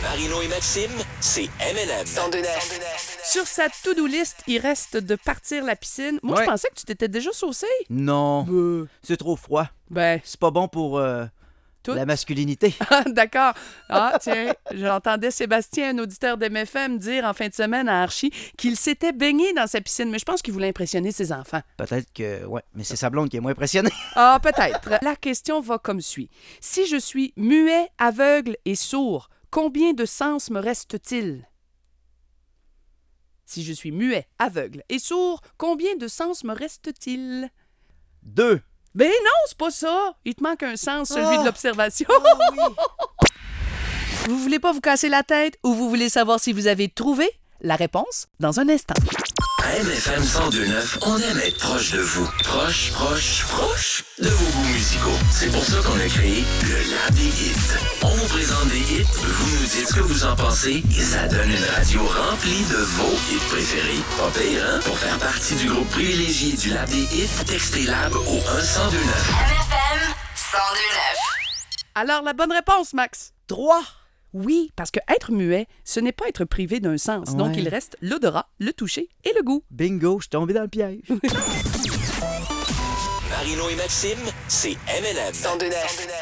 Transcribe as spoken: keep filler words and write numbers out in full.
Marino et Maxime, c'est M and M. cent deux neuf. Sur sa to-do list, il reste de partir la piscine. Moi, Ouais. je pensais que tu t'étais déjà saucé. Non, Ben, c'est trop froid. ben C'est pas bon pour euh, tout. la masculinité. Ah, d'accord. Ah, tiens, j'entendais Sébastien, un auditeur d'M F M, dire en fin de semaine à Archie qu'il s'était baigné dans sa piscine, mais je pense qu'il voulait impressionner ses enfants. Peut-être que, ouais, mais c'est sa blonde qui est moins impressionnée. Ah, peut-être. La question va comme suit. Si je suis muet, aveugle et sourd, combien de sens me reste-t-il? Si je suis muet, aveugle et sourd, combien de sens me reste-t-il? Deux. Ben non, c'est pas ça. Il te manque un sens, celui Oh. de l'observation. Ah oui. Vous voulez pas vous casser la tête ou vous voulez savoir si vous avez trouvé? La réponse dans un instant. À M F M cent deux neuf, on aime être proche de vous. Proche, proche, proche de vos goûts musicaux. C'est pour ça qu'on a créé le Lab des hits. On vous présente des hits, vous nous dites ce que vous en pensez et ça donne une radio remplie de vos hits préférés. Pas pire, hein? Pour faire partie du groupe privilégié du Lab des hits, textez Lab au un cent deux neuf. M F M cent deux neuf. Alors, la bonne réponse, Max? Trois. Oui, parce que être muet, ce n'est pas être privé d'un sens. Donc, Ouais. il reste l'odorat, le toucher et le goût. Bingo, je suis tombé dans le piège. Marino et Maxime, c'est M and M. cent deux neuf.